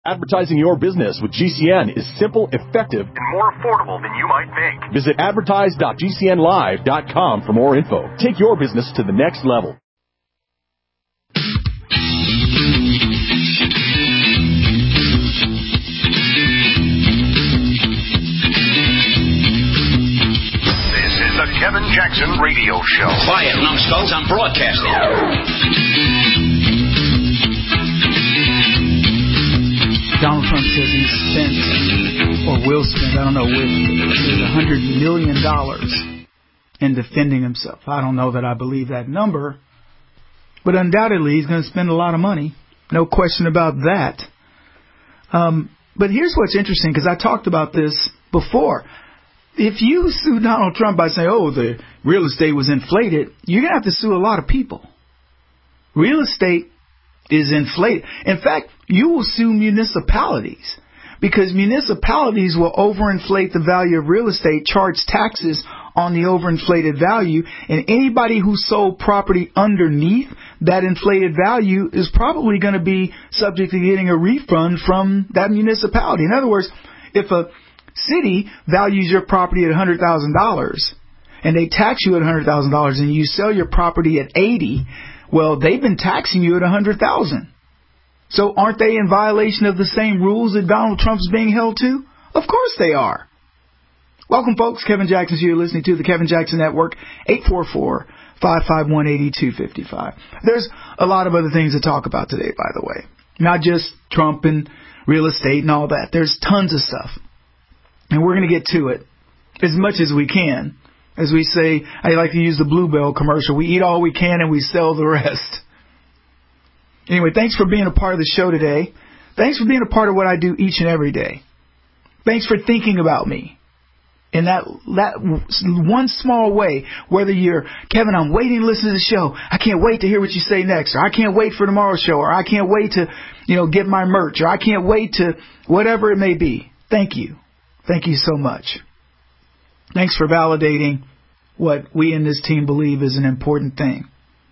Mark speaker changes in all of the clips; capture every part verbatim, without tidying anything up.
Speaker 1: Advertising your business with G C N is simple, effective,
Speaker 2: and more affordable than you might think.
Speaker 1: Visit advertise dot g c n live dot com for more info. Take your business to the next level.
Speaker 2: This is the Kevin Jackson Radio Show.
Speaker 3: Quiet, numbskulls, I'm broadcasting.
Speaker 4: Donald Trump says he spent, or will spend, I don't know, with one hundred million dollars in defending himself. I don't know that I believe that number, but undoubtedly he's going to spend a lot of money. No question about that. Um, but here's what's interesting, because I talked about this before. If you sue Donald Trump by saying, oh, the real estate was inflated, you're going to have to sue a lot of people. Real estate is inflated. In fact, you will sue municipalities because municipalities will overinflate the value of real estate, charge taxes on the overinflated value, and anybody who sold property underneath that inflated value is probably going to be subject to getting a refund from that municipality. In other words, if a city values your property at one hundred thousand dollars and they tax you at one hundred thousand dollars and you sell your property at eighty thousand dollars, well, they've been taxing you at one hundred thousand dollars. So aren't they in violation of the same rules that Donald Trump's being held to? Of course they are. Welcome, folks. Kevin Jackson here, listening to the Kevin Jackson Network, eight four four, five five one, eight two five five. There's a lot of other things to talk about today, by the way. Not just Trump and real estate and all that. There's tons of stuff. And we're going to get to it as much as we can. As we say, I like to use the Bluebell commercial. We eat all we can and we sell the rest. Anyway, thanks for being a part of the show today. Thanks for being a part of what I do each and every day. Thanks for thinking about me in that that one small way. Whether you're, Kevin, I'm waiting to listen to the show. I can't wait to hear what you say next. Or I can't wait for tomorrow's show. Or I can't wait to, you know, get my merch. Or I can't wait to whatever it may be. Thank you. Thank you so much. Thanks for validating what we in this team believe is an important thing.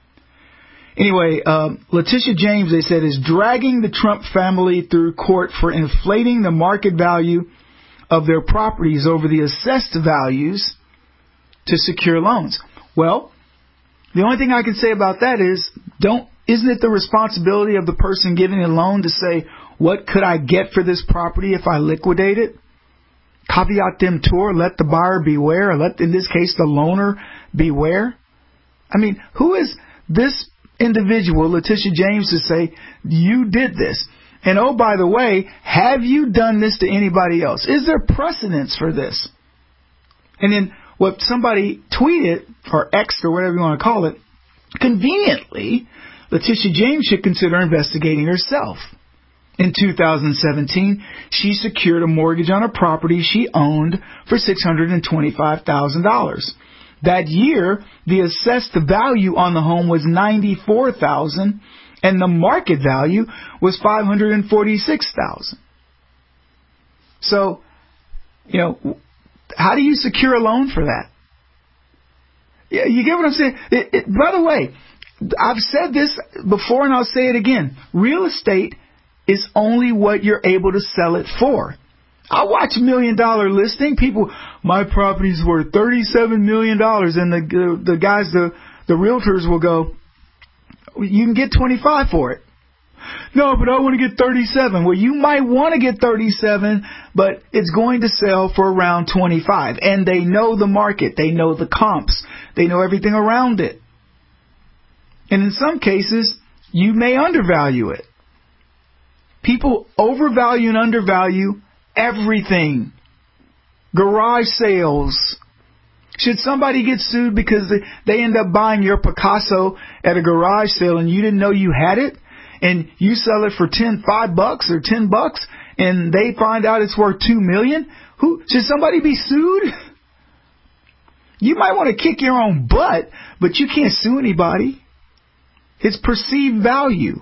Speaker 4: Anyway, um, Letitia James, they said, is dragging the Trump family through court for inflating the market value of their properties over the assessed values to secure loans. Well, the only thing I can say about that is, don't isn't it the responsibility of the person giving a loan to say, what could I get for this property if I liquidate it? Caveat emptor, let the buyer beware, or let, in this case, the loaner beware. I mean, who is this individual, Letitia James, to say, you did this? And oh, by the way, have you done this to anybody else? Is there precedence for this? And then what somebody tweeted, or X'd, or whatever you want to call it, conveniently, Letitia James should consider investigating herself. In two thousand seventeen, she secured a mortgage on a property she owned for six hundred twenty-five thousand dollars. That year, the assessed value on the home was ninety-four thousand dollars, and the market value was five hundred forty-six thousand dollars. So, you know, how do you secure a loan for that? Yeah, you get what I'm saying? It, it, by the way, I've said this before and I'll say it again. Real estate is only what you're able to sell it for. I watch a million dollar listing. People, my property's worth thirty-seven million dollars. And the, the, the guys, the, the realtors will go, you can get twenty-five for it. No, but I want to get thirty-seven. Well, you might want to get thirty-seven, but it's going to sell for around twenty-five. And they know the market. They know the comps. They know everything around it. And in some cases, you may undervalue it. People overvalue and undervalue everything. Garage sales. Should somebody get sued because they, they end up buying your Picasso at a garage sale and you didn't know you had it, and you sell it for ten, five bucks or ten bucks, and they find out it's worth two million? Who should somebody be sued? You might want to kick your own butt, but you can't sue anybody. It's perceived value.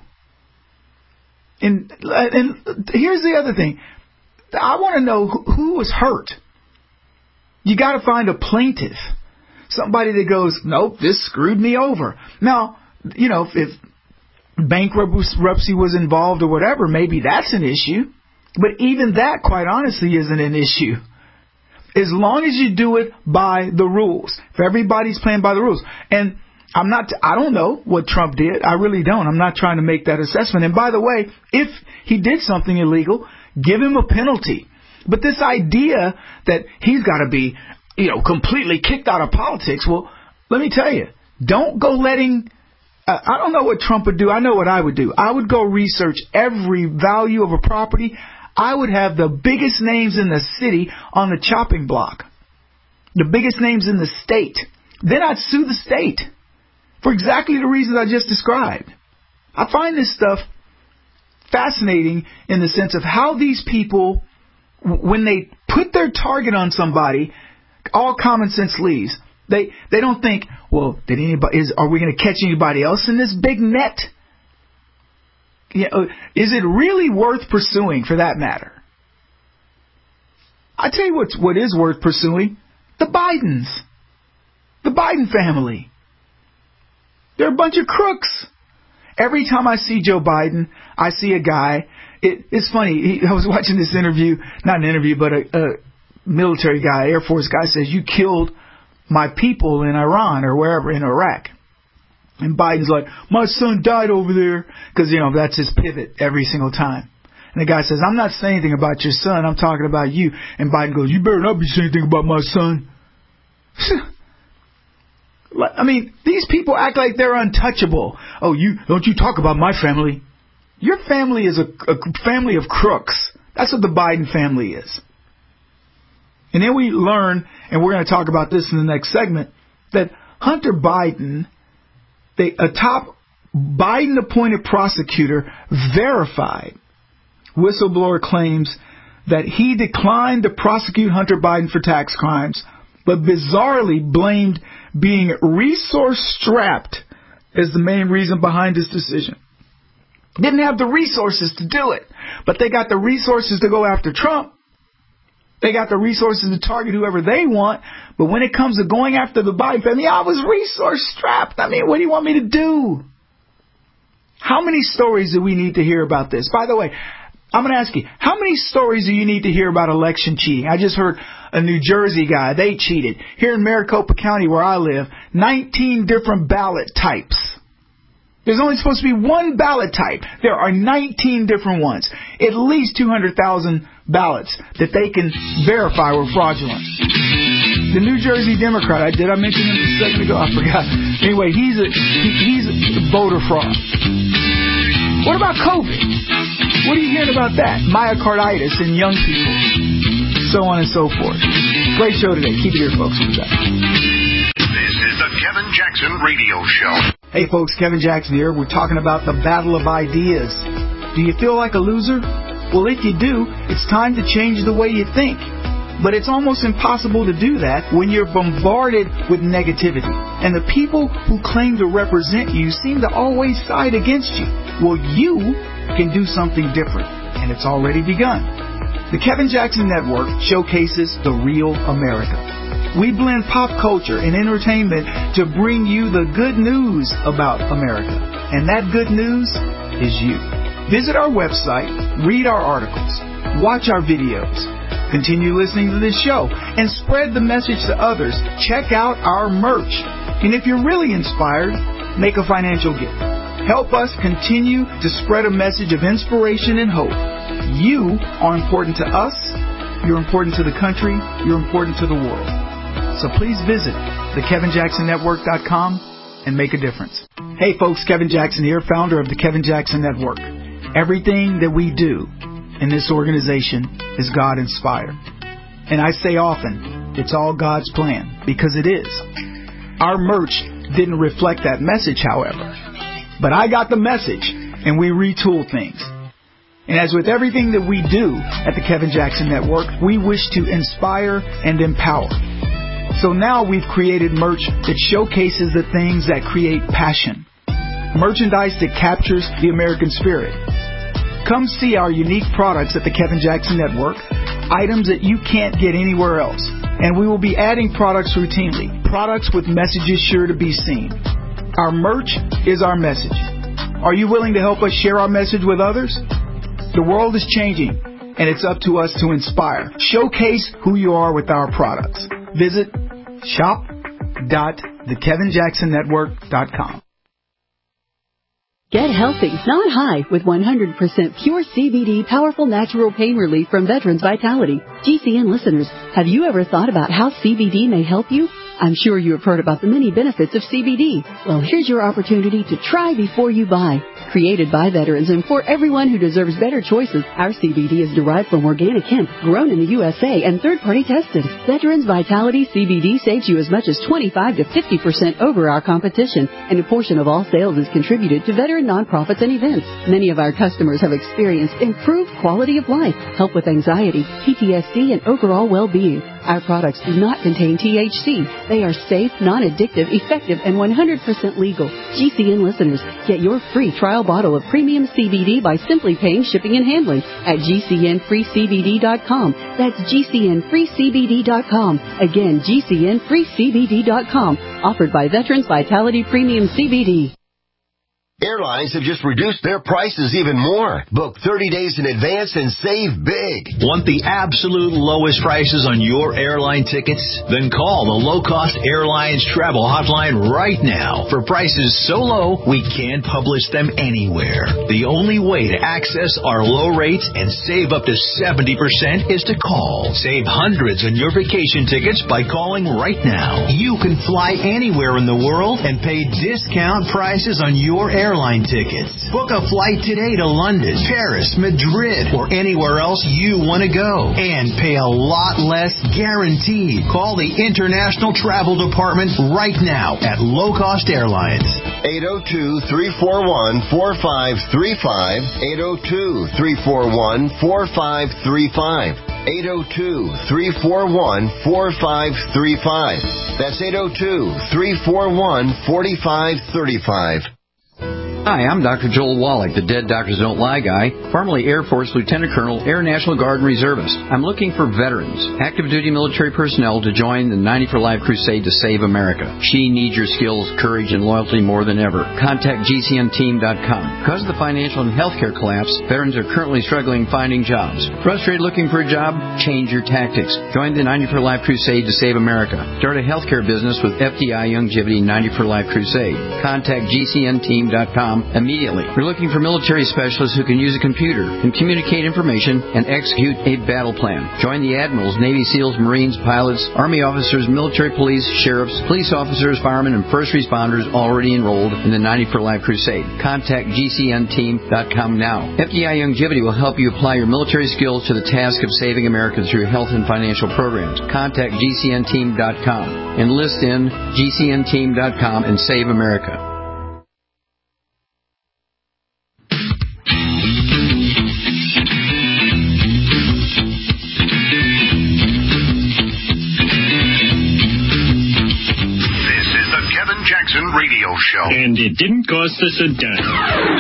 Speaker 4: And, and here's the other thing. I want to know who, who was hurt. You got to find a plaintiff. Somebody that goes, nope, this screwed me over. Now, you know, if, if bankruptcy was involved or whatever, maybe that's an issue. But even that, quite honestly, isn't an issue. As long as you do it by the rules. If everybody's playing by the rules. And I'm not, I don't know what Trump did. I really don't. I'm not trying to make that assessment. And by the way, if he did something illegal, give him a penalty. But this idea that he's got to be, you know, completely kicked out of politics, well, let me tell you, don't go letting, uh, I don't know what Trump would do. I know what I would do. I would go research every value of a property. I would have the biggest names in the city on the chopping block, the biggest names in the state. Then I'd sue the state for exactly the reasons I just described. I find this stuff fascinating in the sense of how these people, when they put their target on somebody, all common sense leaves. They they don't think, well, did anybody is are we going to catch anybody else in this big net? You know, is it really worth pursuing, for that matter? I tell you what's what is worth pursuing: the Bidens, the Biden family. They're a bunch of crooks. Every time I see Joe Biden, I see a guy. It, it's funny. He, I was watching this interview, not an interview, but a, a military guy, Air Force guy, says, "You killed my people in Iran or wherever, in Iraq." And Biden's like, "My son died over there," because, you know, that's his pivot every single time. And the guy says, "I'm not saying anything about your son. I'm talking about you." And Biden goes, "You better not be saying anything about my son." I mean, these people act like they're untouchable. Oh, you don't you talk about my family. Your family is a, a family of crooks. That's what the Biden family is. And then we learn, and we're going to talk about this in the next segment, that Hunter Biden, they, a top Biden-appointed prosecutor, verified whistleblower claims that he declined to prosecute Hunter Biden for tax crimes, but bizarrely blamed being resource-strapped as the main reason behind his decision. Didn't have the resources to do it, but they got the resources to go after Trump. They got the resources to target whoever they want, but when it comes to going after the Biden family, I was resource-strapped. I mean, what do you want me to do? How many stories do we need to hear about this? By the way, I'm going to ask you, how many stories do you need to hear about election cheating? I just heard a New Jersey guy, they cheated. Here in Maricopa County, where I live, nineteen different ballot types. There's only supposed to be one ballot type. There are nineteen different ones. At least two hundred thousand ballots that they can verify were fraudulent. The New Jersey Democrat, I did I mention him a second ago? I forgot. Anyway, he's a he, he's a voter fraud. What about COVID? What are you hearing about that? Myocarditis in young people. So on and so forth. Great show today. Keep it here, folks. What's that?
Speaker 2: This is the Kevin Jackson Radio Show.
Speaker 4: Hey, folks. Kevin Jackson here. We're talking about the battle of ideas. Do you feel like a loser? Well, if you do, it's time to change the way you think. But it's almost impossible to do that when you're bombarded with negativity. And the people who claim to represent you seem to always side against you. Well, you can do something different, and it's already begun. The Kevin Jackson Network showcases the real America. We blend pop culture and entertainment to bring you the good news about America. And that good news is you. Visit our website, read our articles, watch our videos, continue listening to this show, and spread the message to others. Check out our merch. And if you're really inspired, make a financial gift. Help us continue to spread a message of inspiration and hope. You are important to us, you're important to the country, you're important to the world. So please visit the kevin jackson network dot com and make a difference. Hey folks, Kevin Jackson here, founder of the Kevin Jackson Network. Everything that we do in this organization is God-inspired. And I say often, it's all God's plan, because it is. Our merch didn't reflect that message, however. But I got the message, and we retool things. And as with everything that we do at the Kevin Jackson Network, we wish to inspire and empower. So now we've created merch that showcases the things that create passion. Merchandise that captures the American spirit. Come see our unique products at the Kevin Jackson Network, items that you can't get anywhere else. And we will be adding products routinely, products with messages sure to be seen. Our merch is our message. Are you willing to help us share our message with others? The world is changing, and it's up to us to inspire. Showcase who you are with our products. Visit shop dot the kevin jackson network dot com.
Speaker 5: Get healthy, not high, with one hundred percent pure C B D powerful natural pain relief from Veterans Vitality. G C N listeners, have you ever thought about how C B D may help you? I'm sure you have heard about the many benefits of C B D. Well, here's your opportunity to try before you buy. Created by veterans and for everyone who deserves better choices, our C B D is derived from organic hemp, grown in the U S A, and third-party tested. Veterans Vitality C B D saves you as much as twenty-five to fifty percent over our competition, and a portion of all sales is contributed to veteran nonprofits and events. Many of our customers have experienced improved quality of life, help with anxiety, P T S D, and overall well-being. Our products do not contain T H C. They are safe, non-addictive, effective, and one hundred percent legal. G C N listeners, get your free trial bottle of premium C B D by simply paying shipping and handling at G C N free C B D dot com. That's G C N free C B D dot com. Again, G C N free C B D dot com. Offered by Veterans Vitality Premium C B D.
Speaker 6: Airlines have just reduced their prices even more. Book thirty days in advance and save big.
Speaker 3: Want the absolute lowest prices on your airline tickets? Then call the Low Cost Airlines Travel Hotline right now. For prices so low, we can't publish them anywhere. The only way to access our low rates and save up to seventy percent is to call. Save hundreds on your vacation tickets by calling right now. You can fly anywhere in the world and pay discount prices on your airline airline tickets. Book a flight today to London, Paris, Madrid, or anywhere else you want to go. And pay a lot less guaranteed. Call the International Travel Department right now at Low Cost Airlines.
Speaker 6: eight oh two, three four one, four five three five. eight oh two, three four one, four five three five. eight oh two, three four one, four five three five. That's eight oh two, three four one, four five three five.
Speaker 7: Hi, I'm Doctor Joel Wallach, the Dead Doctors Don't Lie guy, formerly Air Force Lieutenant Colonel, Air National Guard and Reservist. I'm looking for veterans, active duty military personnel to join the ninety for Life crusade to save America. She needs your skills, courage, and loyalty more than ever. Contact G C N team dot com. Because of the financial and healthcare collapse, veterans are currently struggling finding jobs. Frustrated looking for a job? Change your tactics. Join the ninety for Life crusade to save America. Start a healthcare business with F D I Youngevity ninety for Life crusade. Contact G C N team dot com immediately. We're looking for military specialists who can use a computer and communicate information and execute a battle plan. Join the admirals, Navy SEALs, Marines, pilots, Army officers, military police, sheriffs, police officers, firemen, and first responders already enrolled in the ninety for Life crusade. Contact G C N team dot com now. F D I Youngevity will help you apply your military skills to the task of saving America through health and financial programs. Contact G C N team dot com. Enlist in G C N team dot com and save America.
Speaker 2: Jackson Radio Show.
Speaker 8: And it didn't cost us a dime.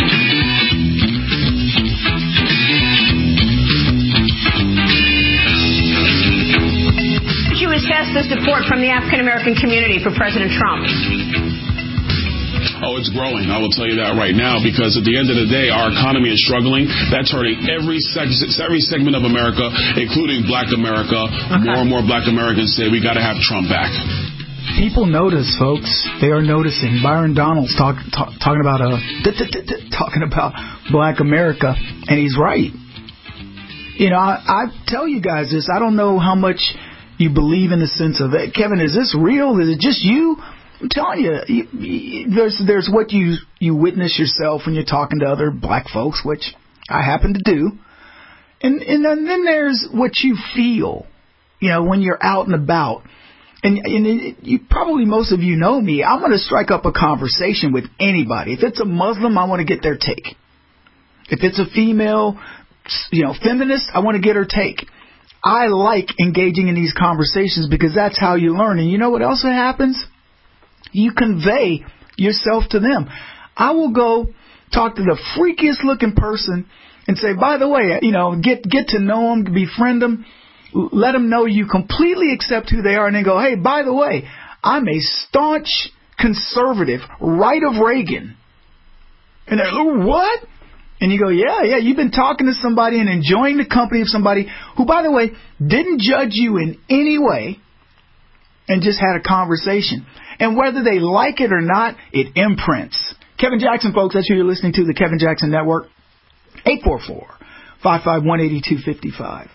Speaker 9: You assess the support from the African American community for President Trump?
Speaker 10: Oh, it's growing. I will tell you that right now, because at the end of the day, our economy is struggling. That's hurting every seg- every segment of America, including Black America. Okay. More and more Black Americans say we got to have Trump back.
Speaker 4: People notice, folks. They are noticing. Byron Donalds talk, talk, talking about a talking about Black America, and he's right. You know, I, I tell you guys this. I don't know how much you believe in the sense of it. Kevin, is this real? Is it just you? I'm telling you, you, you there's there's what you you witness yourself when you're talking to other Black folks, which I happen to do, and and then, then there's what you feel. You know, when you're out and about. And, and it, you probably, most of you know me, I'm going to strike up a conversation with anybody. If it's a Muslim, I want to get their take. If it's a female, you know, feminist, I want to get her take. I like engaging in these conversations because that's how you learn. And you know what else happens? You convey yourself to them. I will go talk to the freakiest looking person and say, by the way, you know, get get to know them, befriend them. Let them know you completely accept who they are, and then go, hey, by the way, I'm a staunch conservative, right of Reagan. And they're like, what? And you go, yeah, yeah, you've been talking to somebody and enjoying the company of somebody who, by the way, didn't judge you in any way and just had a conversation. And whether they like it or not, it imprints. Kevin Jackson, folks, that's who you're listening to, the Kevin Jackson Network. eight four four, five five one, eight two five five.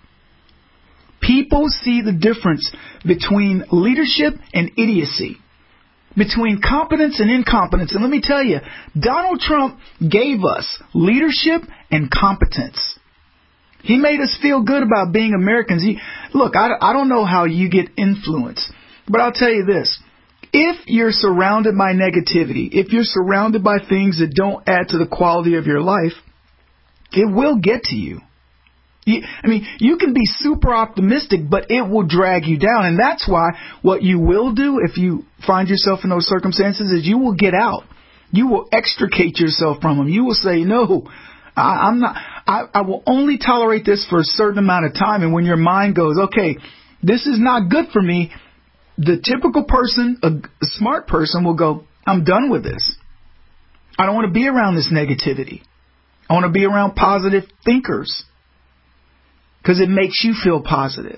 Speaker 4: People see the difference between leadership and idiocy, between competence and incompetence. And let me tell you, Donald Trump gave us leadership and competence. He made us feel good about being Americans. He, look, I, I don't know how you get influence, but I'll tell you this. If you're surrounded by negativity, if you're surrounded by things that don't add to the quality of your life, it will get to you. You, I mean, you can be super optimistic, but it will drag you down. And that's why what you will do if you find yourself in those circumstances is you will get out. You will extricate yourself from them. You will say, no, I, I'm not. I, I will only tolerate this for a certain amount of time. And when your mind goes, okay, this is not good for me, the typical person, a, a smart person, will go, I'm done with this. I don't want to be around this negativity. I want to be around positive thinkers. Because it makes you feel positive.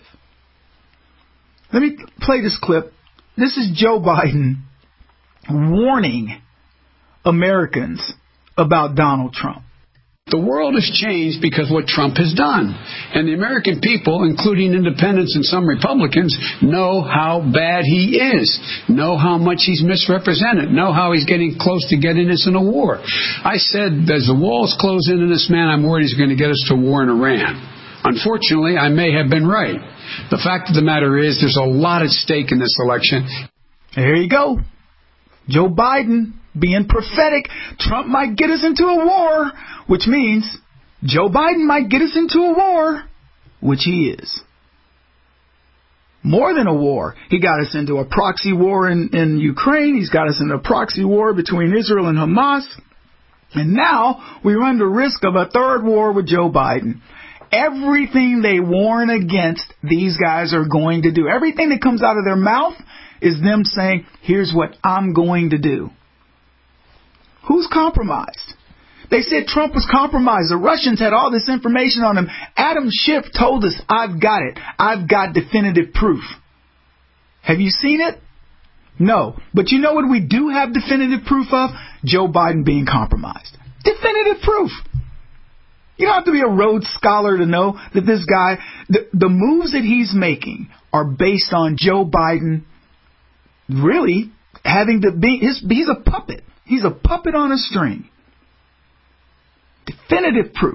Speaker 4: Let me play this clip. This is Joe Biden warning Americans about Donald Trump.
Speaker 11: The world has changed because of what Trump has done. And the American people, including independents and some Republicans, know how bad he is, know how much he's misrepresented, know how he's getting close to getting us in a war. I said, as the walls close in on this man, I'm worried he's going to get us to a war in Iran. Unfortunately, I may have been right. The fact of the matter is there's a lot at stake in this election.
Speaker 4: There you go. Joe Biden being prophetic. Trump might get us into a war, which means Joe Biden might get us into a war, which he is. More than a war. He got us into a proxy war in, in Ukraine. He's got us into a proxy war between Israel and Hamas. And now we run the risk of a third war with Joe Biden. Everything they warn against, these guys are going to do. Everything that comes out of their mouth is them saying, here's what I'm going to do. Who's compromised? They said Trump was compromised. The Russians had all this information on him. Adam Schiff told us, I've got it. I've got definitive proof. Have you seen it? No. But you know what we do have definitive proof of? Joe Biden being compromised. Definitive proof. You don't have to be a Rhodes Scholar to know that this guy, the, the moves that he's making are based on Joe Biden really having to be, his, he's a puppet. He's a puppet on a string. Definitive proof.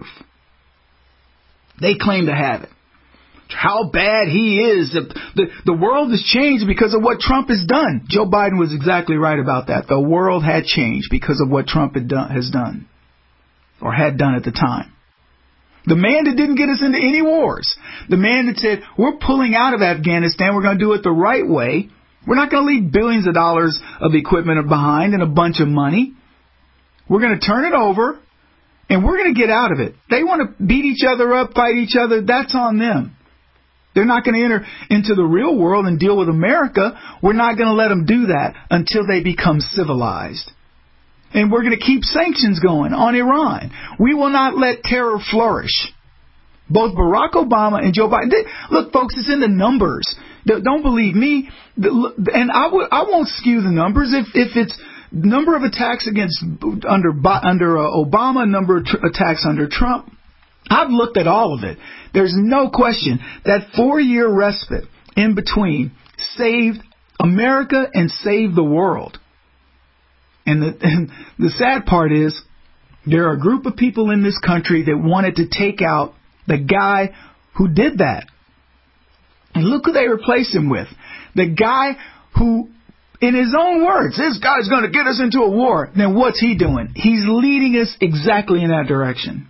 Speaker 4: They claim to have it. How bad he is. The, the, the world has changed because of what Trump has done. Joe Biden was exactly right about that. The world had changed because of what Trump had done, has done or had done at the time. The man that didn't get us into any wars. The man that said, we're pulling out of Afghanistan. We're going to do it the right way. We're not going to leave billions of dollars of equipment behind and a bunch of money. We're going to turn it over, and we're going to get out of it. They want to beat each other up, fight each other. That's on them. They're not going to enter into the real world and deal with America. We're not going to let them do that until they become civilized. And we're going to keep sanctions going on Iran. We will not let terror flourish. Both Barack Obama and Joe Biden. They, look, folks, it's in the numbers. Don't believe me. And I, w- I won't skew the numbers. If, if it's number of attacks against under under uh, Obama, number of tr- attacks under Trump, I've looked at all of it. There's no question that four-year respite in between saved America and saved the world. And the, and the sad part is there are a group of people in this country that wanted to take out the guy who did that. And look who they replaced him with. The guy who, in his own words, this guy's going to get us into a war. Then what's he doing? He's leading us exactly in that direction.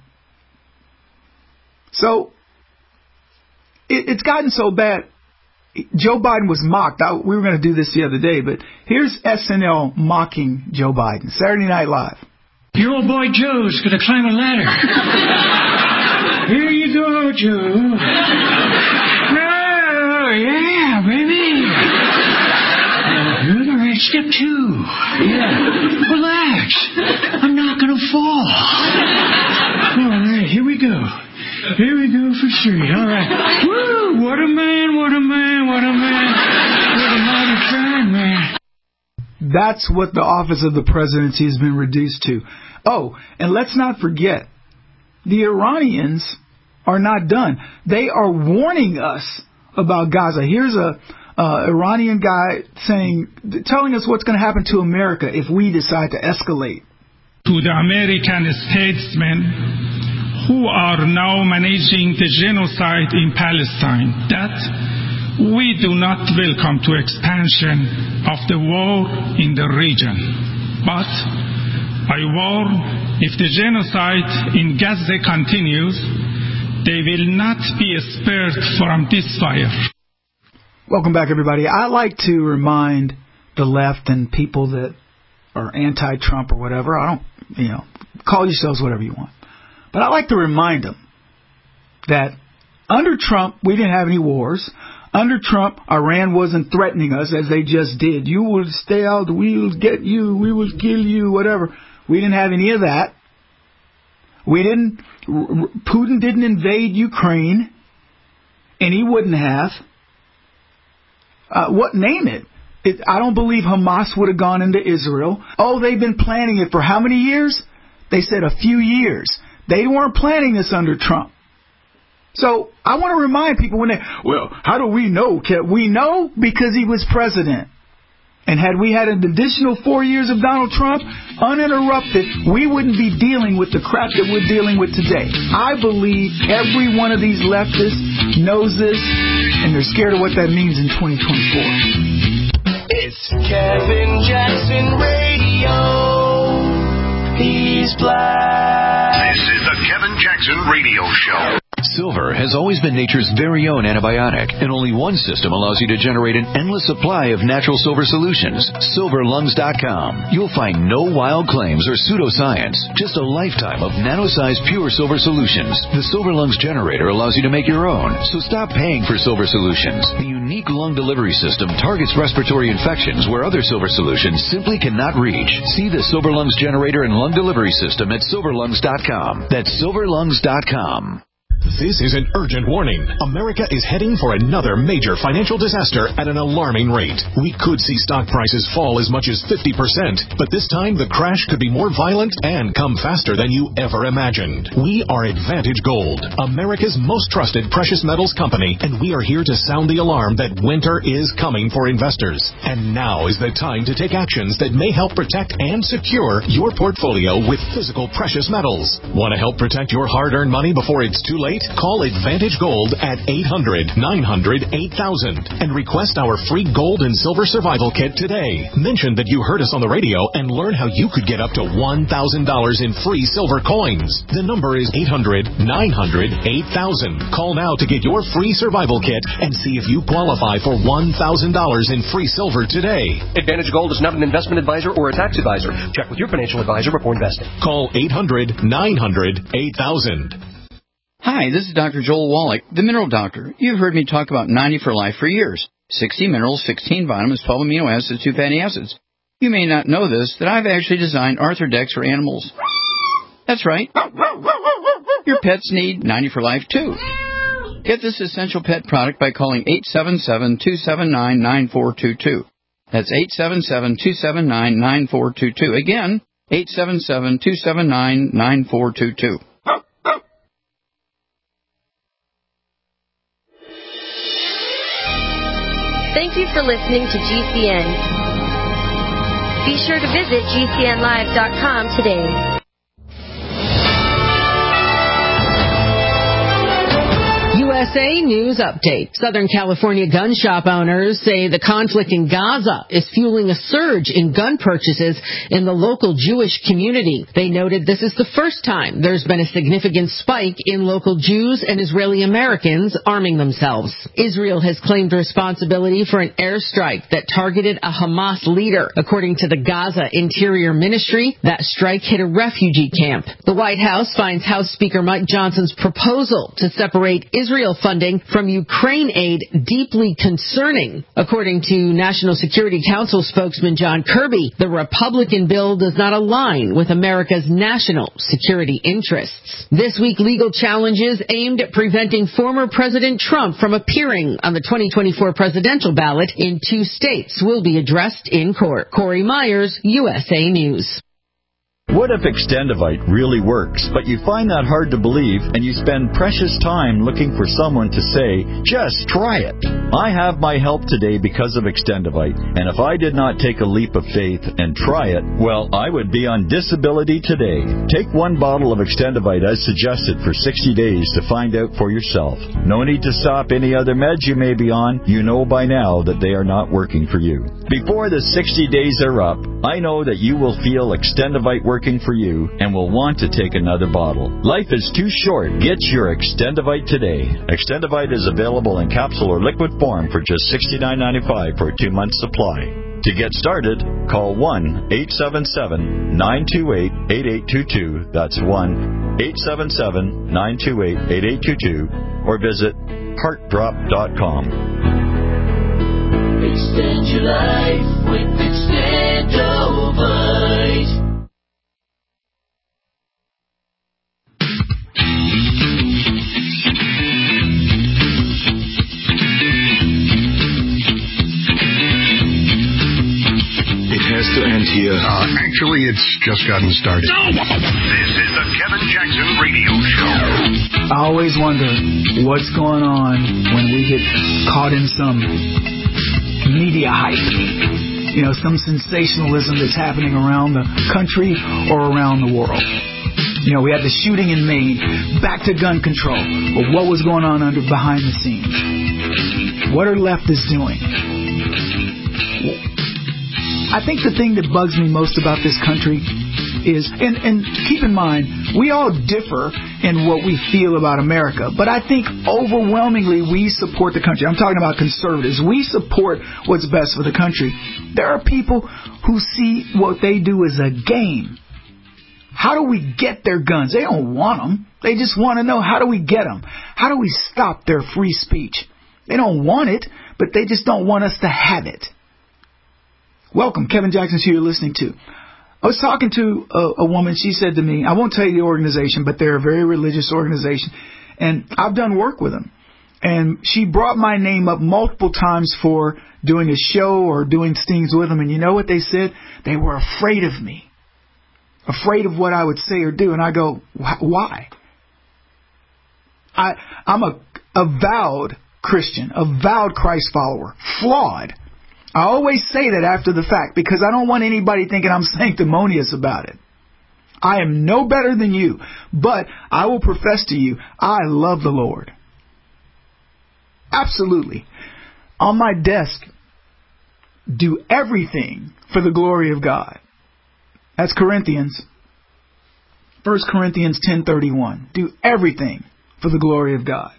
Speaker 4: So it, it's gotten so bad. Joe Biden was mocked. I, we were going to do this the other day, but here's S N L mocking Joe Biden. Saturday Night Live.
Speaker 12: Your old boy Joe's going to climb a ladder. Here you go, Joe. Oh, yeah, baby. All right, step two. Yeah. Relax. I'm not going to fall. Here we go for three. All right. Woo! What a man, what a man, what a man. What a mighty fine man.
Speaker 4: That's what the office of the presidency has been reduced to. Oh, and let's not forget, the Iranians are not done. They are warning us about Gaza. Here's a uh, Iranian guy saying, telling us what's going to happen to America if we decide to escalate.
Speaker 13: To the American statesmen who are now managing the genocide in Palestine, that we do not welcome to expansion of the war in the region. But I warn, if the genocide in Gaza continues, they will not be spared from this fire. Welcome back, everybody. I like to remind the left and people that are anti-Trump or whatever, I don't, you know, call yourselves whatever you want. But I like to remind them that under Trump, we didn't have any wars. Under Trump, Iran wasn't threatening us as they just did. You will stay out, we will get you, we will kill you, whatever. We didn't have any of that. We didn't, Putin didn't invade Ukraine, and he wouldn't have. Uh, what, name it. it. I don't believe Hamas would have gone into Israel. Oh, they've been planning it for how many years? They said a few years. They weren't planning this under Trump. So I want to remind people when they, well, how do we know? Can we know? Because he was president. And had we had an additional four years of Donald Trump, uninterrupted, we wouldn't be dealing with the crap that we're dealing with today. I believe every one of these leftists knows this, and they're scared of what that means in twenty twenty-four.
Speaker 14: It's Kevin Jackson Radio. He's black.
Speaker 2: This is the Kevin Jackson Radio Show.
Speaker 3: Silver has always been nature's very own antibiotic, and only one system allows you to generate an endless supply of natural silver solutions. silver lungs dot com. You'll find no wild claims or pseudoscience, just a lifetime of nano-sized pure silver solutions. The Silver Lungs generator allows you to make your own, so stop paying for silver solutions. The unique lung delivery system targets respiratory infections where other silver solutions simply cannot reach. See the Silver Lungs generator and lung delivery system at silver lungs dot com. That's silver lungs dot com.
Speaker 1: This is an urgent warning. America is heading for another major financial disaster at an alarming rate. We could see stock prices fall as much as fifty percent, but this time the crash could be more violent and come faster than you ever imagined. We are Advantage Gold, America's most trusted precious metals company, and we are here to sound the alarm that winter is coming for investors. And now is the time to take actions that may help protect and secure your portfolio with physical precious metals. Want to help protect your hard-earned money before it's too late? Call Advantage Gold at eight hundred, nine hundred, eight thousand and request our free gold and silver survival kit today. Mention that you heard us on the radio and learn how you could get up to one thousand dollars in free silver coins. The number is eight hundred, nine hundred, eight thousand. Call now to get your free survival kit and see if you qualify for one thousand dollars in free silver today.
Speaker 15: Advantage Gold is not an investment advisor or a tax advisor. Check with your financial advisor before investing.
Speaker 1: Call eight hundred, nine hundred, eight thousand.
Speaker 7: Hi, this is Doctor Joel Wallach, the Mineral Doctor. You've heard me talk about ninety for Life for years. sixty minerals, sixteen vitamins, twelve amino acids, two fatty acids. You may not know this, that I've actually designed Arthrodex for animals. That's right. Your pets need ninety for Life, too. Get this essential pet product by calling eight seven seven, two seven nine, nine four two two. That's eight seven seven, two seven nine, nine four two two. Again, eight seven seven, two seven nine, nine four two two.
Speaker 16: Thank you for listening to G C N. Be sure to visit G C N live dot com today.
Speaker 17: U S A News Update. Southern California gun shop owners say the conflict in Gaza is fueling a surge in gun purchases in the local Jewish community. They noted this is the first time there's been a significant spike in local Jews and Israeli Americans arming themselves. Israel has claimed responsibility for an airstrike that targeted a Hamas leader. According to the Gaza Interior Ministry, that strike hit a refugee camp. The White House finds House Speaker Mike Johnson's proposal to separate Israel funding from Ukraine aid deeply concerning. According to National Security Council spokesman John Kirby, the Republican bill does not align with America's national security interests. This week, legal challenges aimed at preventing former President Trump from appearing on the twenty twenty-four presidential ballot in two states will be addressed in court. Corey Myers, U S A News.
Speaker 18: What if Extendivite really works, but you find that hard to believe and you spend precious time looking for someone to say, just try it? I have my help today because of Extendivite, and if I did not take a leap of faith and try it, well, I would be on disability today. Take one bottle of Extendivite as suggested for sixty days to find out for yourself. No need to stop any other meds you may be on. You know by now that they are not working for you. Before the sixty days are up, I know that you will feel Extendivite working for you and will want to take another bottle. Life is too short. Get your Extendivite today. Extendivite is available in capsule or liquid form for just sixty-nine ninety-five for a two-month supply. To get started, call one eight seven seven, nine two eight, eight eight two two. That's one eight seven seven, nine two eight, eight eight two two or visit heart drop dot com.
Speaker 14: Extend your life with Extendivite.
Speaker 2: Has to end here. Uh, actually, it's just gotten started.
Speaker 1: This is the Kevin Jackson Radio Show.
Speaker 4: I always wonder what's going on when we get caught in some media hype. You know, some sensationalism that's happening around the country or around the world. You know, we had the shooting in Maine, back to gun control. But what was going on under behind the scenes? What are leftists doing? I think the thing that bugs me most about this country is, and, and keep in mind, we all differ in what we feel about America, but I think overwhelmingly we support the country. I'm talking about conservatives. We support what's best for the country. There are people who see what they do as a game. How do we get their guns? They don't want them. They just want to know, how do we get them? How do we stop their free speech? They don't want it, but they just don't want us to have it. Welcome, Kevin Jackson's who you're listening to. I was talking to a, a woman. She said to me, I won't tell you the organization, but they're a very religious organization, and I've done work with them. And she brought my name up multiple times for doing a show or doing things with them. And you know what they said? They were afraid of me, afraid of what I would say or do. And I go, why? I, I'm a avowed Christian, avowed Christ follower, flawed. I always say that after the fact because I don't want anybody thinking I'm sanctimonious about it. I am no better than you, but I will profess to you, I love the Lord. Absolutely. On my desk, do everything for the glory of God. That's Corinthians. First Corinthians ten thirty-one. Do everything for the glory of God.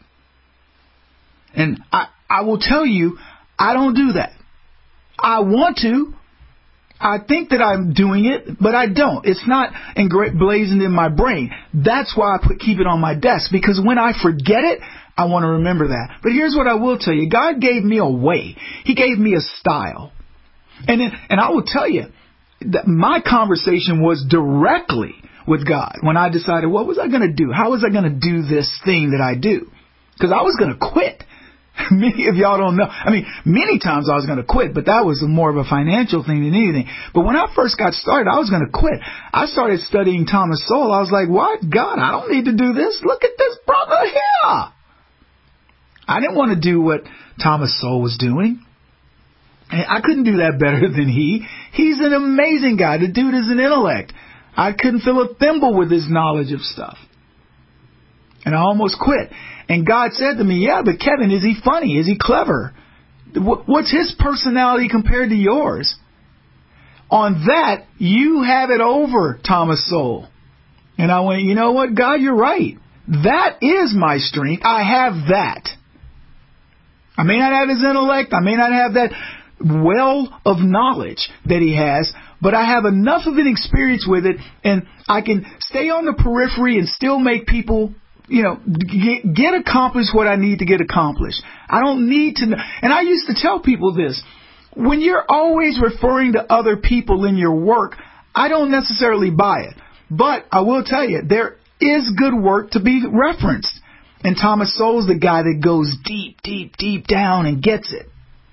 Speaker 4: And I, I will tell you, I don't do that. I want to. I think that I'm doing it, but I don't. It's not emblazoned in my brain. That's why I put keep it on my desk, because when I forget it, I want to remember that. But here's what I will tell you. God gave me a way. He gave me a style. And then, and I will tell you that my conversation was directly with God when I decided, what was I going to do? How was I going to do this thing that I do? Because I was going to quit. Many of y'all don't know. I mean, many times I was going to quit, but that was more of a financial thing than anything. But when I first got started, I was going to quit. I started studying Thomas Sowell. I was like, what? God, I don't need to do this. Look at this brother here. I didn't want to do what Thomas Sowell was doing. And I couldn't do that better than he. He's an amazing guy. The dude is an intellect. I couldn't fill a thimble with his knowledge of stuff. And I almost quit. And God said to me, yeah, but Kevin, is he funny? Is he clever? What's his personality compared to yours? On that, you have it over, Thomas Sowell. And I went, you know what, God, you're right. That is my strength. I have that. I may not have his intellect. I may not have that well of knowledge that he has, but I have enough of an experience with it, and I can stay on the periphery and still make people you know, get, get accomplished what I need to get accomplished. I don't need to know. And I used to tell people this. When you're always referring to other people in your work, I don't necessarily buy it. But I will tell you, there is good work to be referenced. And Thomas Sowell's the guy that goes deep, deep, deep down and gets it.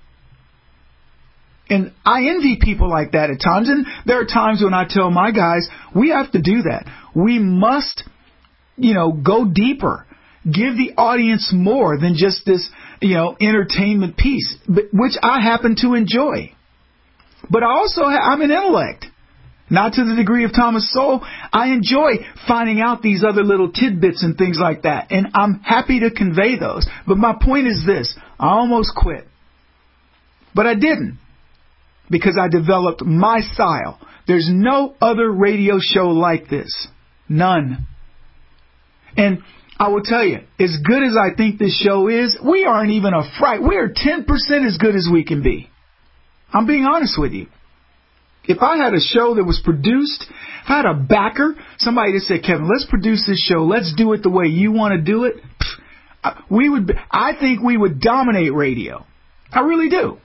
Speaker 4: And I envy people like that at times. And there are times when I tell my guys, we have to do that. We must, you know, go deeper. Give the audience more than just this, you know, entertainment piece, which I happen to enjoy. But I also, I'm an intellect. Not to the degree of Thomas Sowell. I enjoy finding out these other little tidbits and things like that. And I'm happy to convey those. But my point is this. I almost quit. But I didn't. Because I developed my style. There's no other radio show like this. None. And I will tell you, as good as I think this show is, we aren't even a fright. We are ten percent as good as we can be. I'm being honest with you. If I had a show that was produced, if I had a backer, somebody that said, Kevin, let's produce this show, let's do it the way you want to do it, we would. I think we would dominate radio. I really do.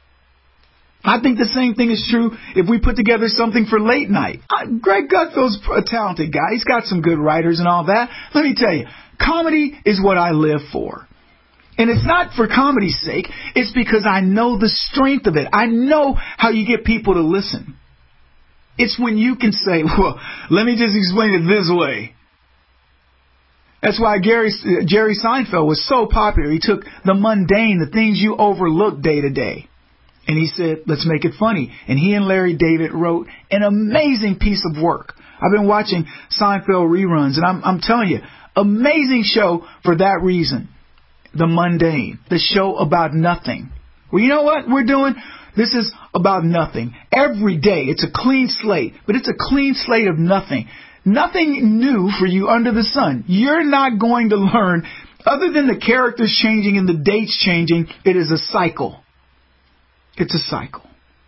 Speaker 4: I think the same thing is true if we put together something for late night. I, Greg Gutfeld's a talented guy. He's got some good writers and all that. Let me tell you, comedy is what I live for. And it's not for comedy's sake. It's because I know the strength of it. I know how you get people to listen. It's when you can say, well, let me just explain it this way. That's why Gary, uh, Jerry Seinfeld was so popular. He took the mundane, the things you overlook day to day. And he said, let's make it funny. And he and Larry David wrote an amazing piece of work. I've been watching Seinfeld reruns, and I'm, I'm telling you, amazing show for that reason. The mundane, the show about nothing. Well, you know what we're doing? This is about nothing. Every day, it's a clean slate, but it's a clean slate of nothing. Nothing new for you under the sun. You're not going to learn, other than the characters changing and the dates changing, it is a cycle. It's a cycle.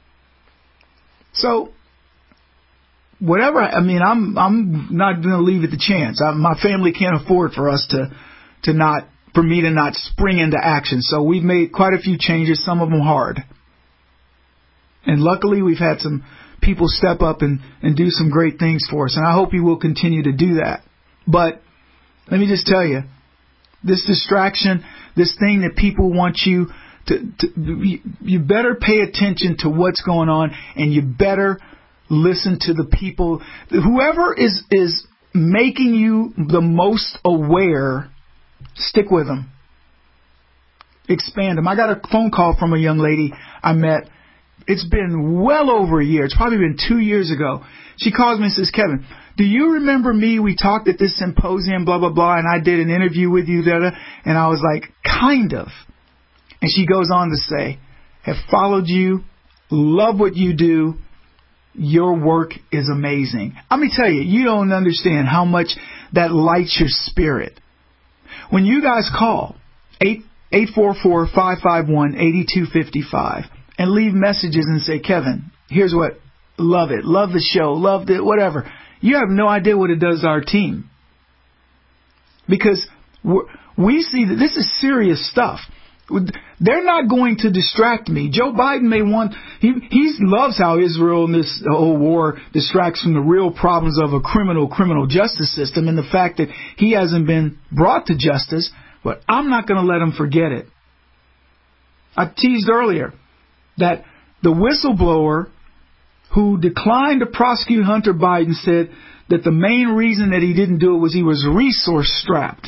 Speaker 4: So, whatever, I mean, I'm I'm not going to leave it to chance. I, my family can't afford for us to to not, for me to not spring into action. So we've made quite a few changes, some of them hard. And luckily we've had some people step up and, and do some great things for us. And I hope you will continue to do that. But let me just tell you, this distraction, this thing that people want you to, to you better pay attention to what's going on, and you better listen to the people. Whoever is, is making you the most aware, stick with them. Expand them. I got a phone call from a young lady I met. It's been well over a year. It's probably been two years ago. She calls me and says, Kevin, do you remember me? We talked at this symposium, blah, blah, blah, and I did an interview with you, da, da. And I was like, kind of. And she goes on to say, have followed you, love what you do. Your work is amazing. Let me tell you, you don't understand how much that lights your spirit. When you guys call eight four four, five five one, eight two five five and leave messages and say, Kevin, here's what, love it, love the show, love it, whatever. You have no idea what it does to our team. Because we're, we see that this is serious stuff. They're not going to distract me. Joe Biden may want, he he loves how Israel and this whole war distracts from the real problems of a criminal, criminal justice system and the fact that he hasn't been brought to justice, but I'm not going to let him forget it. I teased earlier that the whistleblower who declined to prosecute Hunter Biden said that the main reason that he didn't do it was he was resource strapped.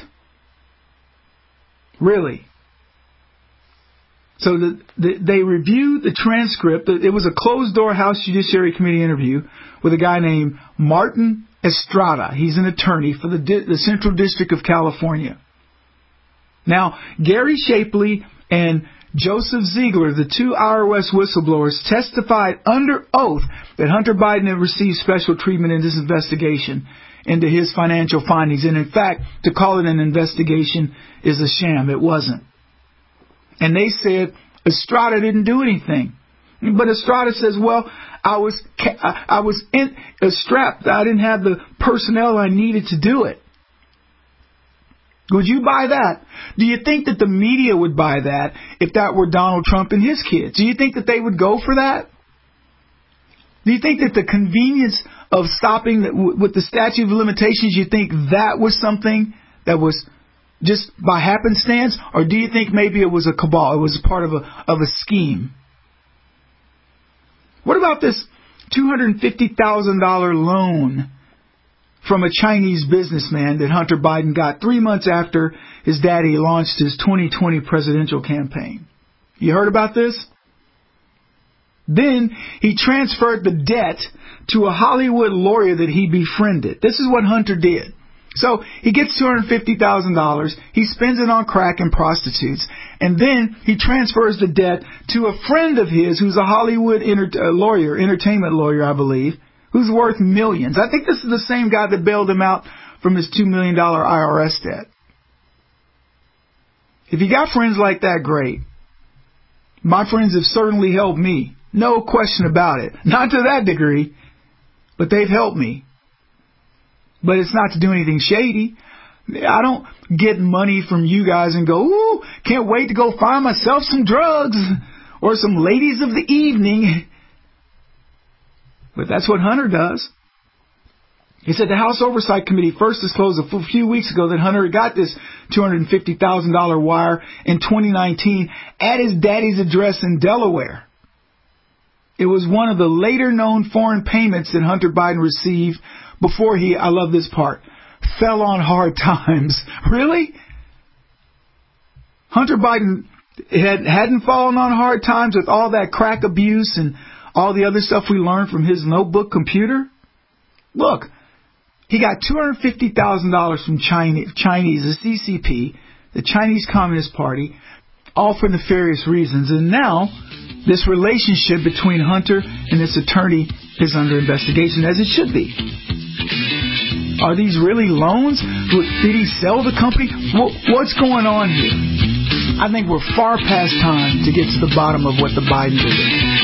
Speaker 4: Really? So the, the, they reviewed the transcript. It was a closed-door House Judiciary Committee interview with a guy named Martin Estrada. He's an attorney for the, the Central District of California. Now, Gary Shapley and Joseph Ziegler, the two I R S whistleblowers, testified under oath that Hunter Biden had received special treatment in this investigation into his financial findings. And in fact, to call it an investigation is a sham. It wasn't. And they said Estrada didn't do anything. But Estrada says, well, I was I was in, uh, strapped. I didn't have the personnel I needed to do it. Would you buy that? Do you think that the media would buy that if that were Donald Trump and his kids? Do you think that they would go for that? Do you think that the convenience of stopping the, with the statute of limitations, you think that was something that was just by happenstance? Or do you think maybe it was a cabal, it was a part of a, of a scheme? What about this two hundred fifty thousand dollars loan from a Chinese businessman that Hunter Biden got three months after his daddy launched his twenty twenty presidential campaign? You heard about this? Then he transferred the debt to a Hollywood lawyer that he befriended. This is what Hunter did. So he gets two hundred fifty thousand dollars. He spends it on crack and prostitutes. And then he transfers the debt to a friend of his who's a Hollywood enter- uh, lawyer, entertainment lawyer, I believe, who's worth millions. I think this is the same guy that bailed him out from his two million dollars I R S debt. If you got friends like that, great. My friends have certainly helped me. No question about it. Not to that degree, but they've helped me. But it's not to do anything shady. I don't get money from you guys and go, ooh, can't wait to go find myself some drugs or some ladies of the evening. But that's what Hunter does. He said the House Oversight Committee first disclosed a few weeks ago that Hunter got this two hundred fifty thousand dollars wire in twenty nineteen at his daddy's address in Delaware. It was one of the later known foreign payments that Hunter Biden received before he, I love this part, fell on hard times. Really? Hunter Biden had, hadn't fallen on hard times with all that crack abuse and all the other stuff we learned from his notebook computer? Look, he got two hundred fifty thousand dollars from China, Chinese, the C C P, the Chinese Communist Party, all for nefarious reasons. And now this relationship between Hunter and this attorney is under investigation, as it should be. Are these really loans? Did he sell the company? What's going on here? I think we're far past time to get to the bottom of what the Biden did.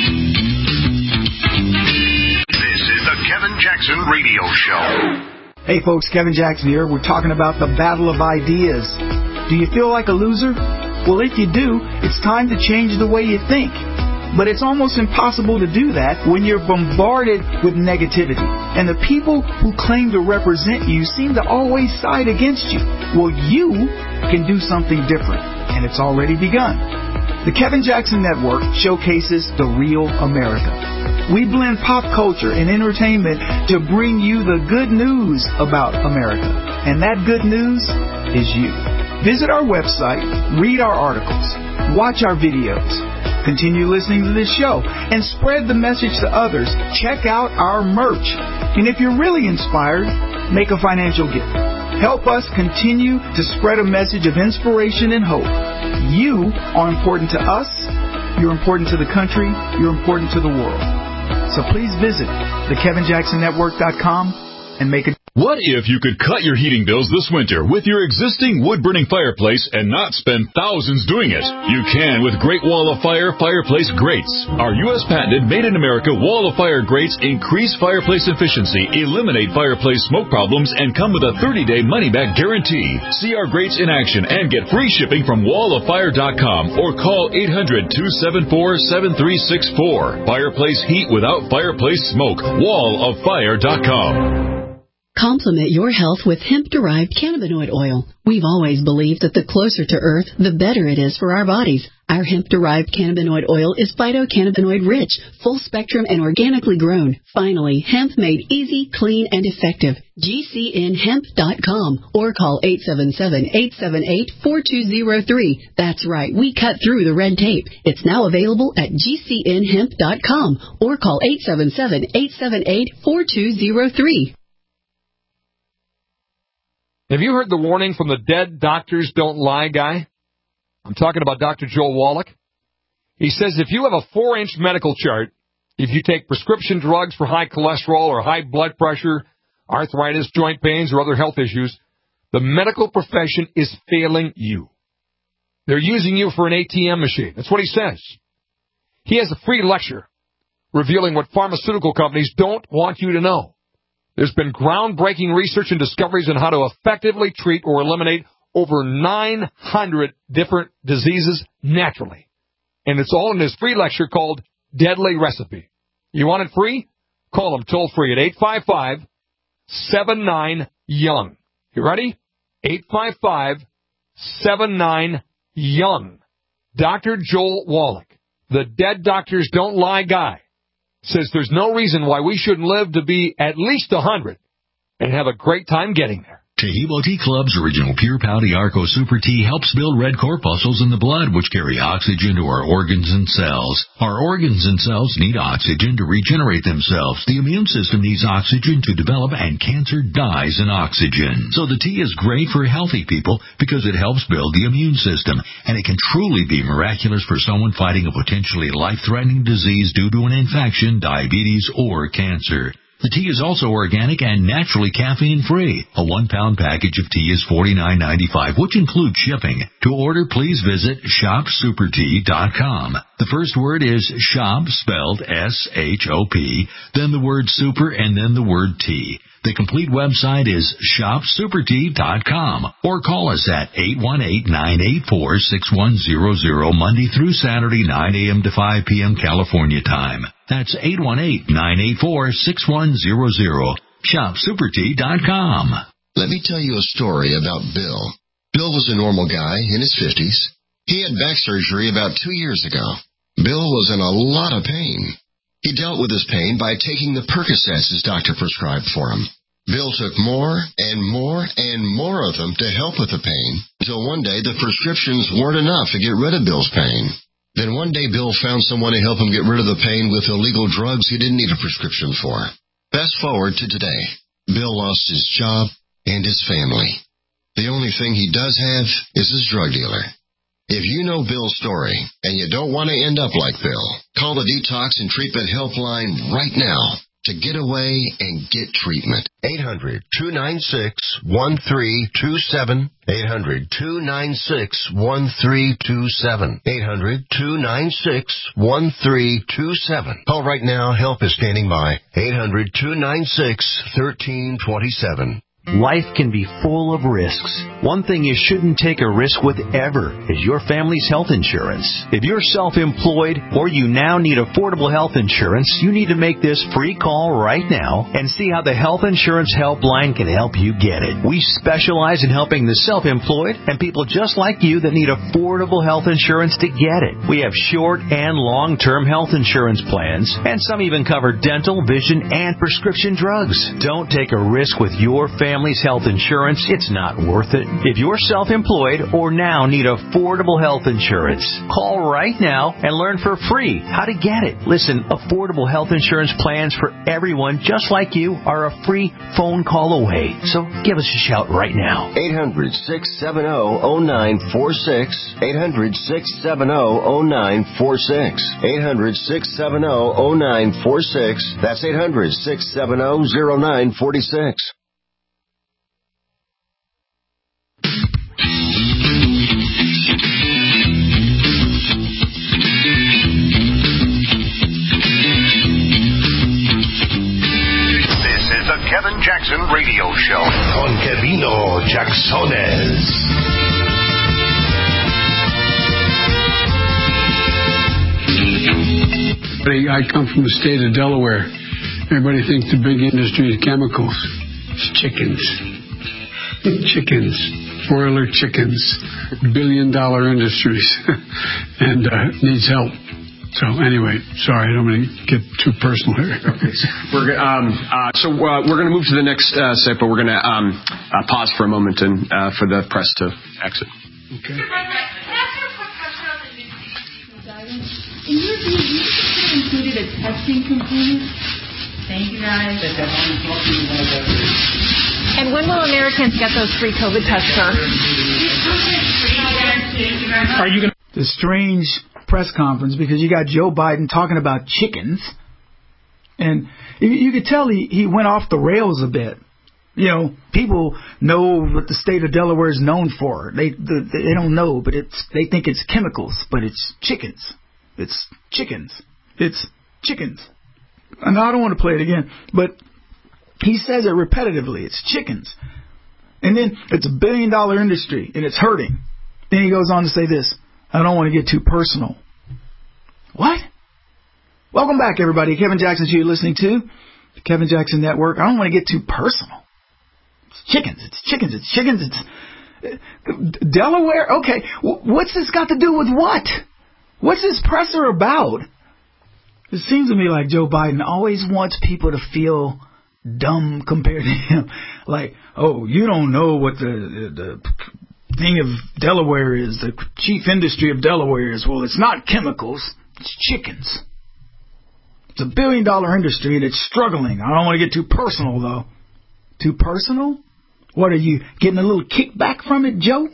Speaker 19: This is the Kevin Jackson Radio Show.
Speaker 4: Hey folks, Kevin Jackson here. We're talking about the battle of ideas. Do you feel like a loser? Well, if you do, it's time to change the way you think. But it's almost impossible to do that when you're bombarded with negativity. And the people who claim to represent you seem to always side against you. Well, you can do something different, and it's already begun. The Kevin Jackson Network showcases the real America. We blend pop culture and entertainment to bring you the good news about America. And that good news is you. Visit our website, read our articles, watch our videos, continue listening to this show, and spread the message to others. Check out our merch. And if you're really inspired, make a financial gift. Help us continue to spread a message of inspiration and hope. You are important to us, you're important to the country, you're important to the world. So please visit the kevin jackson network dot com and make a...
Speaker 20: What if you could cut your heating bills this winter with your existing wood-burning fireplace and not spend thousands doing it? You can with Great Wall of Fire fireplace grates. Our U S patented made-in-America Wall of Fire grates increase fireplace efficiency, eliminate fireplace smoke problems, and come with a thirty-day money-back guarantee. See our grates in action and get free shipping from wall of fire dot com or call eight hundred, two seven four, seven three six four. Fireplace heat without fireplace smoke. wall of fire dot com.
Speaker 5: Complement your health with hemp-derived cannabinoid oil. We've always believed that the closer to Earth, the better it is for our bodies. Our hemp-derived cannabinoid oil is phytocannabinoid-rich, full-spectrum, and organically grown. Finally, hemp made easy, clean, and effective. G C N hemp dot com or call eight seven seven, eight seven eight, four two zero three. That's right, we cut through the red tape. It's now available at G C N hemp dot com or call eight seven seven, eight seven eight, four two zero three.
Speaker 21: Have you heard the warning from the dead doctors don't lie guy? I'm talking about Doctor Joel Wallach. He says if you have a four-inch medical chart, if you take prescription drugs for high cholesterol or high blood pressure, arthritis, joint pains, or other health issues, the medical profession is failing you. They're using you for an A T M machine. That's what he says. He has a free lecture revealing what pharmaceutical companies don't want you to know. There's been groundbreaking research and discoveries on how to effectively treat or eliminate over nine hundred different diseases naturally. And it's all in his free lecture called Deadly Recipe. You want it free? Call him toll free at eight five five, seven nine, young. You ready? eight five five, seven nine, young. Doctor Joel Wallach, the Dead Doctors Don't Lie guy, says there's no reason why we shouldn't live to be at least one hundred and have a great time getting there.
Speaker 6: Taheebo Tea Club's original Pure Pouty Arco Super Tea helps build red corpuscles in the blood, which carry oxygen to our organs and cells. Our organs and cells need oxygen to regenerate themselves. The immune system needs oxygen to develop, and cancer dies in oxygen. So the tea is great for healthy people because it helps build the immune system, and it can truly be miraculous for someone fighting a potentially life-threatening disease due to an infection, diabetes, or cancer. The tea is also organic and naturally caffeine-free. A one-pound package of tea is forty-nine ninety-five, which includes shipping. To order, please visit shop super tea dot com. The first word is shop, spelled S H O P, then the word super, and then the word tea. The complete website is shop super tea dot com, or call us at eight one eight, nine eight four, six one zero zero Monday through Saturday, nine a.m. to five p.m. California time. That's eight one eight, nine eight four, six one zero zero. shop super tea dot com.
Speaker 22: Let me tell you a story about Bill. Bill was a normal guy in his fifties. He had back surgery about two years ago. Bill was in a lot of pain. He dealt with his pain by taking the Percocets his doctor prescribed for him. Bill took more and more and more of them to help with the pain, until one day the prescriptions weren't enough to get rid of Bill's pain. Then one day Bill found someone to help him get rid of the pain with illegal drugs he didn't need a prescription for. Fast forward to today. Bill lost his job and his family. The only thing he does have is his drug dealer. If you know Bill's story and you don't want to end up like Bill, call the Detox and Treatment Helpline right now to get away and get treatment.
Speaker 19: eight hundred, two nine six, one three two seven. eight hundred, two nine six, one three two seven. eight hundred, two nine six, one three two seven. Call right now. Help is standing by. eight hundred, two nine six, one three two seven.
Speaker 23: Life can be full of risks. One thing you shouldn't take a risk with ever is your family's health insurance. If you're self-employed or you now need affordable health insurance, you need to make this free call right now and see how the Health Insurance Helpline can help you get it. We specialize in helping the self-employed and people just like you that need affordable health insurance to get it. We have short and long-term health insurance plans, and some even cover dental, vision, and prescription drugs. Don't take a risk with your family. Family's health insurance, it's not worth it. If you're self-employed or now need affordable health insurance, call right now and learn for free how to get it. Listen, affordable health insurance plans for everyone just like you are a free phone call away. So give us a shout right now.
Speaker 19: eight hundred, six seven zero, zero nine four six. eight hundred, six seven zero, zero nine four six. eight hundred, six seven zero, zero nine four six. That's eight hundred, six seven zero, zero nine four six. Kevin Jackson Radio Show. Con Kevino Jacksones.
Speaker 11: I come from the state of Delaware. Everybody thinks the big industry is chemicals. It's chickens. Chickens. Broiler chickens. Billion dollar industries. and uh, needs help. So anyway, sorry, I don't want to get too personal here.
Speaker 24: Okay. We're um, uh, so uh, we're going to move to the next uh, set, but we're going to um, uh, pause for a moment and uh, for the press to exit.
Speaker 11: Okay.
Speaker 25: In your view, do you think they included a testing component? Thank you, guys.
Speaker 9: And when will Americans get those free COVID tests, sir?
Speaker 4: Are you going to the strange press conference because you got Joe Biden talking about chickens, and you, you could tell he, he went off the rails a bit. You know, people know what the state of Delaware is known for. They the, they don't know, but it's they think it's chemicals, but it's chickens. It's chickens. It's chickens. And I don't want to play it again, but he says it repetitively. It's chickens. And then it's a billion dollar industry and it's hurting. Then he goes on to say this. I don't want to get too personal. What? Welcome back, everybody. Kevin Jackson Show you're listening to. The Kevin Jackson Network. I don't want to get too personal. It's chickens. It's chickens. It's chickens. It's Delaware. Okay. What's this got to do with what? What's this presser about? It seems to me like Joe Biden always wants people to feel dumb compared to him. Like, oh, you don't know what the, the, the thing of Delaware is. The chief industry of Delaware is, well, it's not chemicals. It's chickens. It's a billion dollar industry and it's struggling. I don't want to get too personal, though. Too personal? What, are you getting a little kickback from it, Joe?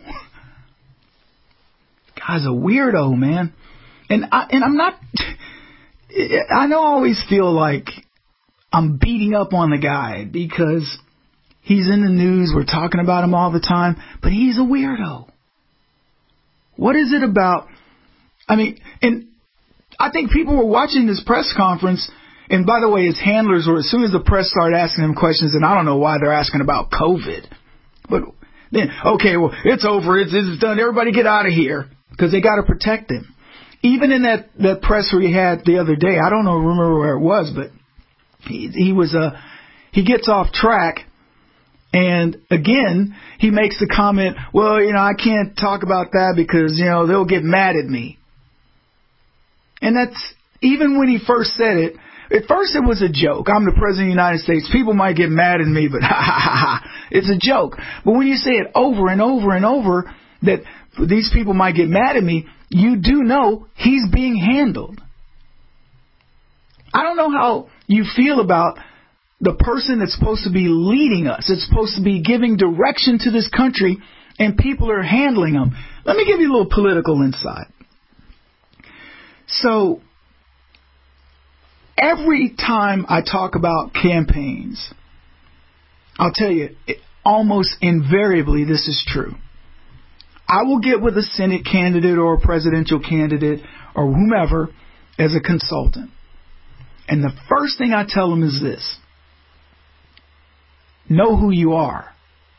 Speaker 4: Guy's a weirdo, man. And, I, and I'm not... I know I always feel like I'm beating up on the guy because he's in the news. We're talking about him all the time. But he's a weirdo. What is it about... I mean, and I think people were watching this press conference... And by the way, his handlers were, as soon as the press started asking him questions, and I don't know why they're asking about COVID. But then, okay, well, it's over. It's, it's done. Everybody get out of here. Because they got to protect him. Even in that, that presser he had the other day, I don't know, remember where it was, but he, he was, uh, he gets off track. And again, he makes the comment, well, you know, I can't talk about that because, you know, they'll get mad at me. And that's, even when he first said it, at first it was a joke. I'm the President of the United States. People might get mad at me, but ha ha ha ha. It's a joke. But when you say it over and over and over, that these people might get mad at me, you do know he's being handled. I don't know how you feel about the person that's supposed to be leading us. It's supposed to be giving direction to this country, and people are handling them. Let me give you a little political insight. So, every time I talk about campaigns, I'll tell you, it, almost invariably this is true. I will get with a Senate candidate or a presidential candidate or whomever as a consultant. And the first thing I tell them is this. Know who you are.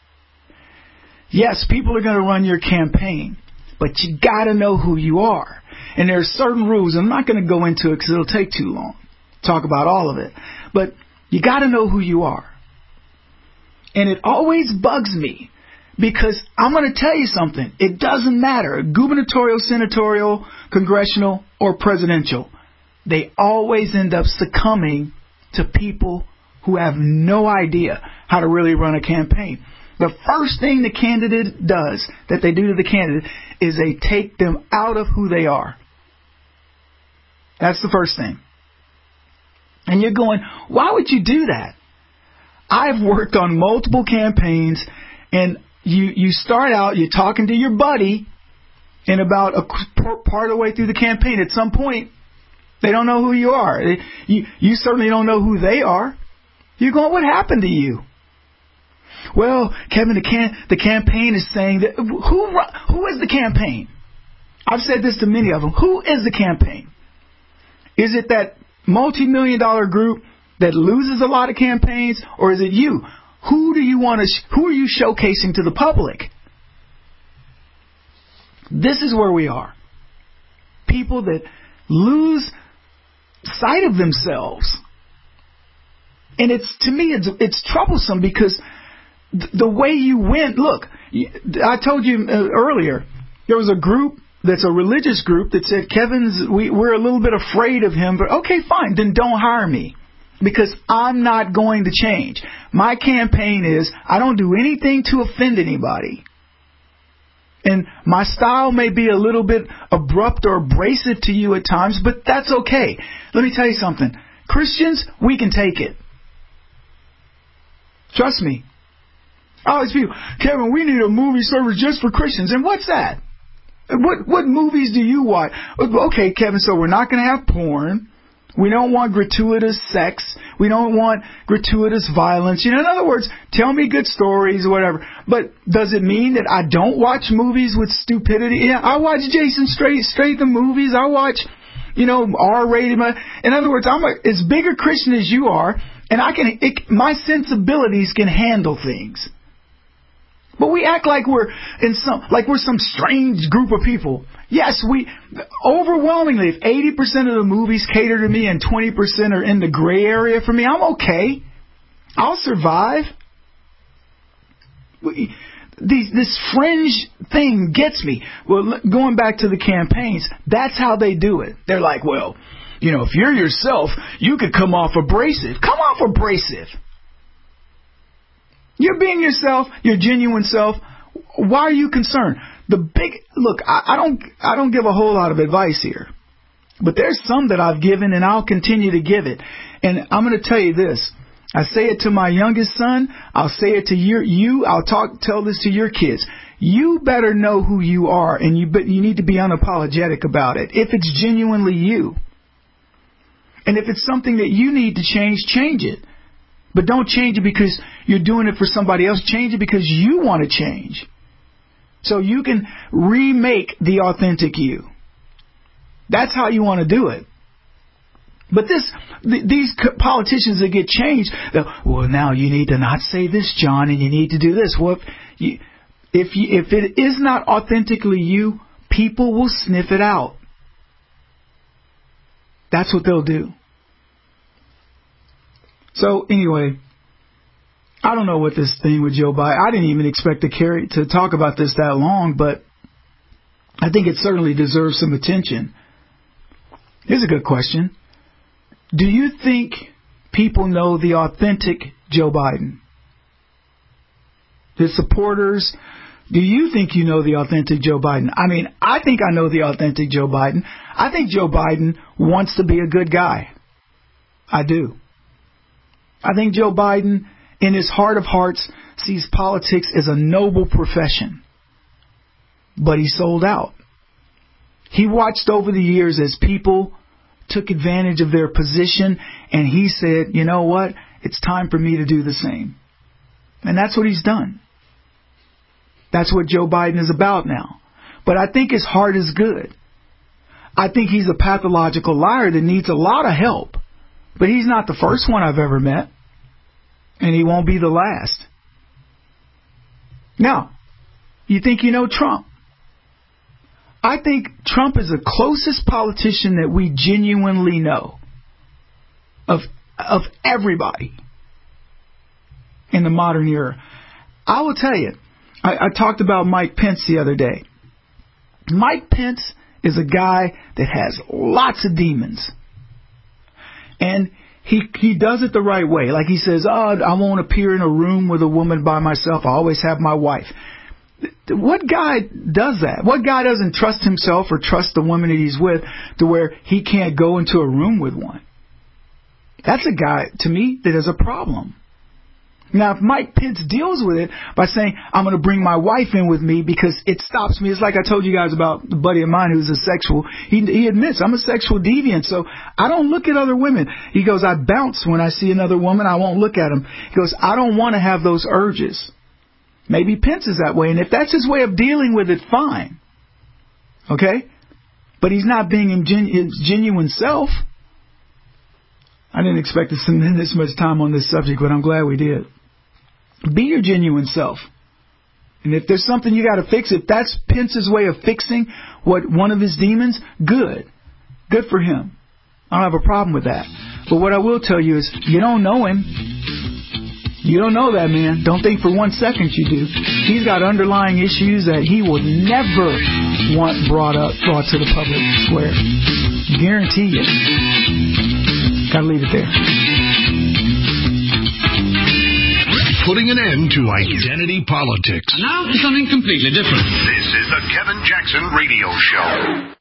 Speaker 4: Yes, people are going to run your campaign, but you got to know who you are. And there are certain rules. I'm not going to go into it because it'll take too long. Talk about all of it. But you got to know who you are. And it always bugs me because I'm going to tell you something. It doesn't matter. Gubernatorial, senatorial, congressional, or presidential. They always end up succumbing to people who have no idea how to really run a campaign. The first thing the candidate does, that they do to the candidate, is they take them out of who they are. That's the first thing. And you're going, why would you do that? I've worked on multiple campaigns, and you you start out, you're talking to your buddy, and about a part of the way through the campaign, at some point, they don't know who you are. You, you certainly don't know who they are. You're going, what happened to you? Well, Kevin, the, can, the campaign is saying that, who who is the campaign? I've said this to many of them. Who is the campaign? Is it that multi-million dollar group that loses a lot of campaigns, or is it you? Who do you want to? Sh- who are you showcasing to the public? This is where we are. People that lose sight of themselves, and it's to me it's it's troublesome because th- the way you went. Look, I told you earlier there was a group. That's a religious group that said, Kevin's, we, we're a little bit afraid of him, but okay, fine, then don't hire me because I'm not going to change. My campaign is I don't do anything to offend anybody. And my style may be a little bit abrupt or abrasive to you at times, but that's okay. Let me tell you something. Christians, we can take it. Trust me. I always feel, Kevin, we need a movie service just for Christians. And what's that? What what movies do you watch? Okay, Kevin, so we're not going to have porn. We don't want gratuitous sex. We don't want gratuitous violence. You know, in other words, tell me good stories or whatever. But does it mean that I don't watch movies with stupidity? Yeah, I watch Jason Statham movies. I watch, you know, R-rated. In other words, I'm a, as big a Christian as you are, and I can. It, my sensibilities can handle things. But we act like we're in some, like we're some strange group of people. Yes, we, overwhelmingly, if eighty percent of the movies cater to me and twenty percent are in the gray area for me, I'm okay. I'll survive. We, these, this fringe thing gets me. Well, going back to the campaigns, that's how they do it. They're like, well, you know, if you're yourself, you could come off abrasive. Come off abrasive. You're being yourself, your genuine self. Why are you concerned? The big look, I, I don't I don't give a whole lot of advice here. But there's some that I've given and I'll continue to give it. And I'm going to tell you this. I say it to my youngest son, I'll say it to your you, I'll talk tell this to your kids. You better know who you are, and you but you need to be unapologetic about it. If it's genuinely you. And if it's something that you need to change, change it. But don't change it because you're doing it for somebody else. Change it because you want to change. So you can remake the authentic you. That's how you want to do it. But this, th- these politicians that get changed, well, now you need to not say this, John, and you need to do this. Well, if, you, if, you, if it is not authentically you, people will sniff it out. That's what they'll do. So anyway, I don't know what this thing with Joe Biden, I didn't even expect to carry to talk about this that long, but I think it certainly deserves some attention. Here's a good question. Do you think people know the authentic Joe Biden? His supporters, do you think you know the authentic Joe Biden? I mean, I think I know the authentic Joe Biden. I think Joe Biden wants to be a good guy. I do. I think Joe Biden, in his heart of hearts, sees politics as a noble profession. But he sold out. He watched over the years as people took advantage of their position, and he said, you know what? It's time for me to do the same. And that's what he's done. That's what Joe Biden is about now. But I think his heart is good. I think he's a pathological liar that needs a lot of help. But he's not the first one I've ever met. And he won't be the last. Now, you think you know Trump? I think Trump is the closest politician that we genuinely know of of everybody in the modern era. I will tell you, I, I talked about Mike Pence the other day. Mike Pence is a guy that has lots of demons. And he he does it the right way. Like he says, oh, I won't appear in a room with a woman by myself. I always have my wife. What guy does that? What guy doesn't trust himself or trust the woman that he's with to where he can't go into a room with one? That's a guy, to me, that has a problem. Now, if Mike Pence deals with it by saying, I'm going to bring my wife in with me because it stops me. It's like I told you guys about a buddy of mine who's a sexual. He, he admits, I'm a sexual deviant, so I don't look at other women. He goes, I bounce when I see another woman. I won't look at them. He goes, I don't want to have those urges. Maybe Pence is that way, and if that's his way of dealing with it, fine. Okay? But he's not being his genuine self. I didn't expect to spend this much time on this subject, but I'm glad we did. Be your genuine self. And if there's something you got to fix, if that's Pence's way of fixing what one of his demons, good. Good for him. I don't have a problem with that. But what I will tell you is, you don't know him. You don't know that man. Don't think for one second you do. He's got underlying issues that he would never want brought up, brought to the public square. Guarantee you. Gotta leave it there.
Speaker 19: Putting an end to identity politics.
Speaker 3: And now for something completely different.
Speaker 19: This is the Kevin Jackson Radio Show.